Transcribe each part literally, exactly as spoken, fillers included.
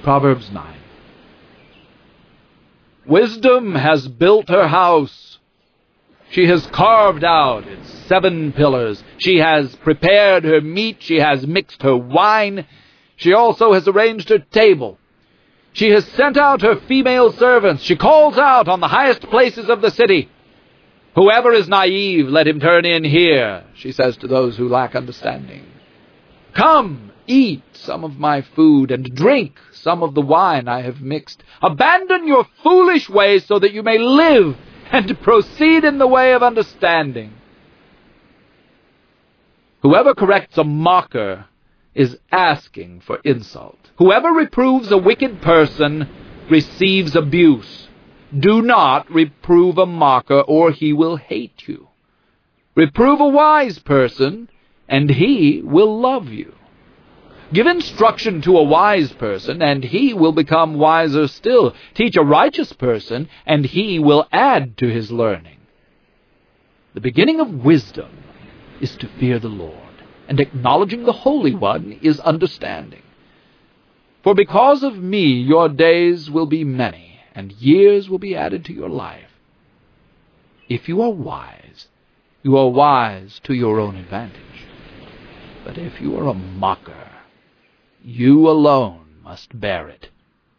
Proverbs nine. Wisdom has built her house. She has carved out its seven pillars. She has prepared her meat. She has mixed her wine. She also has arranged her table. She has sent out her female servants. She calls out on the highest places of the city. Whoever is naive, let him turn in here, she says to those who lack understanding. Come, eat some of my food, and drink some of the wine I have mixed. Abandon your foolish ways so that you may live and proceed in the way of understanding. Whoever corrects a mocker is asking for insult. Whoever reproves a wicked person receives abuse. Do not reprove a mocker, or he will hate you. Reprove a wise person, and he will love you. Give instruction to a wise person, and he will become wiser still. Teach a righteous person, and he will add to his learning. The beginning of wisdom is to fear the Lord, and acknowledging the Holy One is understanding. For because of me your days will be many, and years will be added to your life. If you are wise, you are wise to your own advantage. But if you are a mocker, you alone must bear it.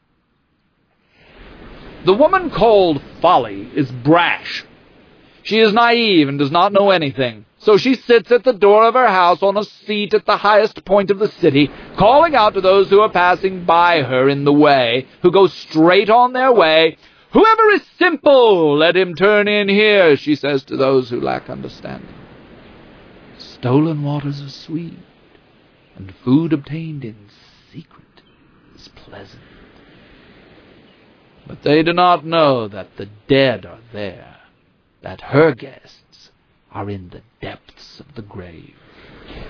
The woman called Folly is brash. She is naive and does not know anything. So she sits at the door of her house on a seat at the highest point of the city, calling out to those who are passing by her in the way, who go straight on their way. Whoever is simple, let him turn in here, she says to those who lack understanding. Stolen waters are sweet, and food obtained in secret is pleasant. But they do not know that the dead are there, that her guests are in the depths of the grave.